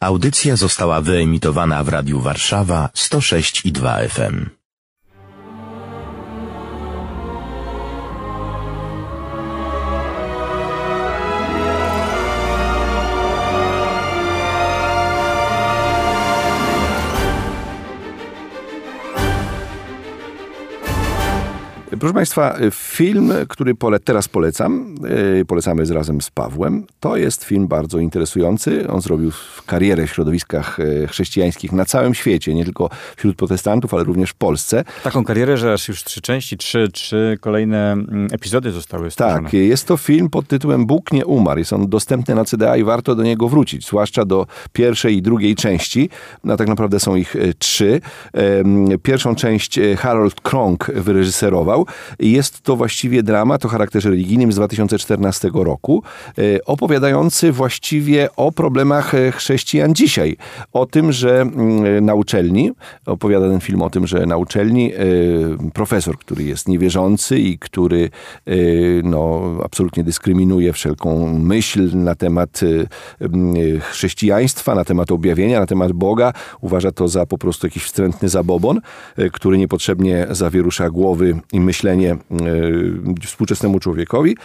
Audycja została wyemitowana w Radiu Warszawa 106,2 FM. Proszę Państwa, film, który teraz polecamy razem z Pawłem, to jest film bardzo interesujący. On zrobił karierę w środowiskach chrześcijańskich na całym świecie, nie tylko wśród protestantów, ale również w Polsce. Taką karierę, że aż już 3 części, 3 kolejne epizody zostały stworzone. Tak, jest to film pod tytułem Bóg nie umarł. Jest on dostępny na CDA i warto do niego wrócić, zwłaszcza do pierwszej i drugiej części. No, tak naprawdę są ich 3. Pierwszą część Harold Kronk wyreżyserował. Jest to właściwie dramat o charakterze religijnym z 2014 roku, opowiadający właściwie o problemach chrześcijan dzisiaj. O tym, że na uczelni, opowiada ten film o tym, że na uczelni profesor, który jest niewierzący i który absolutnie dyskryminuje wszelką myśl na temat chrześcijaństwa, na temat objawienia, na temat Boga, uważa to za po prostu jakiś wstrętny zabobon, który niepotrzebnie zawierusza głowy i myślenie współczesnemu człowiekowi,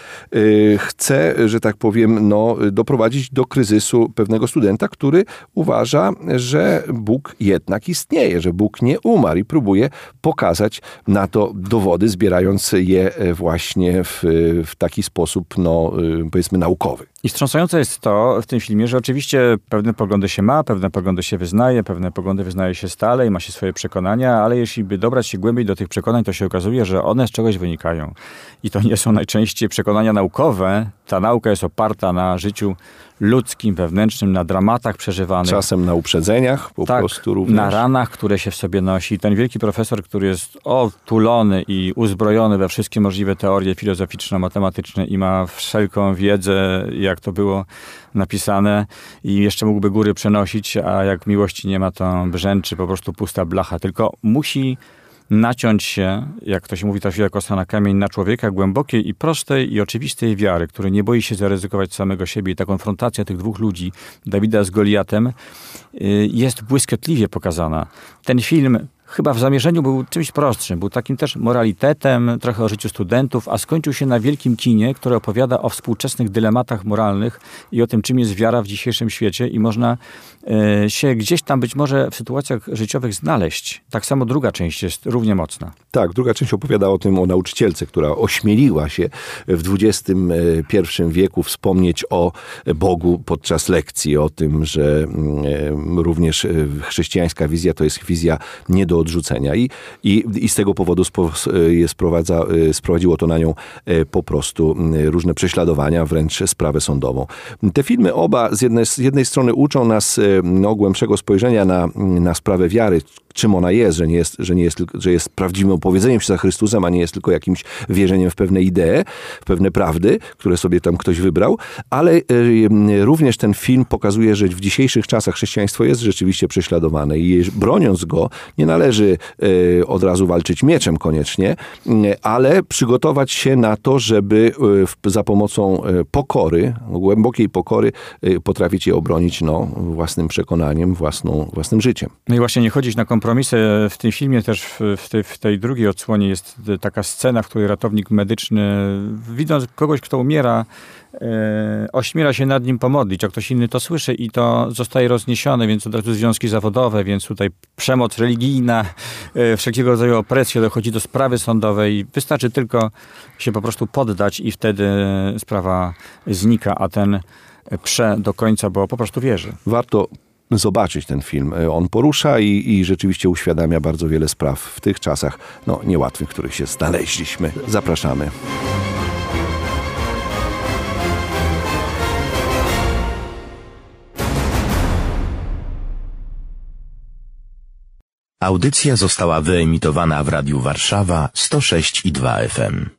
chce, że tak powiem, doprowadzić do kryzysu pewnego studenta, który uważa, że Bóg jednak istnieje, że Bóg nie umarł i próbuje pokazać na to dowody, zbierając je właśnie w taki sposób, powiedzmy, naukowy. I wstrząsające jest to w tym filmie, że oczywiście pewne poglądy się ma, pewne poglądy się wyznaje, pewne poglądy wyznaje się stale i ma się swoje przekonania, ale jeśli by dobrać się głębiej do tych przekonań, to się okazuje, że one z czegoś wynikają. I to nie są najczęściej przekonania naukowe. Ta nauka jest oparta na życiu ludzkim, wewnętrznym, na dramatach przeżywanych. Czasem na uprzedzeniach po prostu również. Na ranach, które się w sobie nosi. Ten wielki profesor, który jest otulony i uzbrojony we wszystkie możliwe teorie filozoficzno-matematyczne i ma wszelką wiedzę, jak to było napisane i jeszcze mógłby góry przenosić, a jak miłości nie ma, to brzęczy po prostu pusta blacha. Tylko musi naciąć się, jak to się mówi, trafiła kosa na kamień, na człowieka głębokiej i prostej i oczywistej wiary, który nie boi się zaryzykować samego siebie. I ta konfrontacja tych dwóch ludzi, Dawida z Goliatem, jest błyskotliwie pokazana. Ten film chyba w zamierzeniu był czymś prostszym. Był takim też moralitetem, trochę o życiu studentów, a skończył się na wielkim kinie, które opowiada o współczesnych dylematach moralnych i o tym, czym jest wiara w dzisiejszym świecie i można się gdzieś tam być może w sytuacjach życiowych znaleźć. Tak samo druga część jest równie mocna. Tak, druga część opowiada o nauczycielce, która ośmieliła się w XXI wieku wspomnieć o Bogu podczas lekcji, o tym, że również chrześcijańska wizja to jest wizja nie do odrzucenia i z tego powodu sprowadziło to na nią po prostu różne prześladowania, wręcz sprawę sądową. Te filmy oba z jednej strony uczą nas głębszego spojrzenia na sprawę wiary, czym ona jest, że jest prawdziwym opowiedzeniem się za Chrystusem, a nie jest tylko jakimś wierzeniem w pewne idee, w pewne prawdy, które sobie tam ktoś wybrał, ale również ten film pokazuje, że w dzisiejszych czasach chrześcijaństwo jest rzeczywiście prześladowane i broniąc go, nie należy od razu walczyć mieczem koniecznie, ale przygotować się na to, żeby za pomocą pokory, głębokiej pokory potrafić je obronić własnym przekonaniem, własnym życiem. No i właśnie nie chodzić na kompromisy. W tym filmie też w tej drugiej odsłonie jest taka scena, w której ratownik medyczny, widząc kogoś, kto umiera, ośmiela się nad nim pomodlić, a ktoś inny to słyszy i to zostaje rozniesione, więc od razu związki zawodowe, więc tutaj przemoc religijna, wszelkiego rodzaju opresja, dochodzi do sprawy sądowej. Wystarczy tylko się po prostu poddać i wtedy sprawa znika, a ten prze do końca, bo po prostu wierzy. Warto zobaczyć ten film. On porusza i rzeczywiście uświadamia bardzo wiele spraw w tych czasach niełatwych, w których się znaleźliśmy. Zapraszamy. Audycja została wyemitowana w Radiu Warszawa 106,2 FM.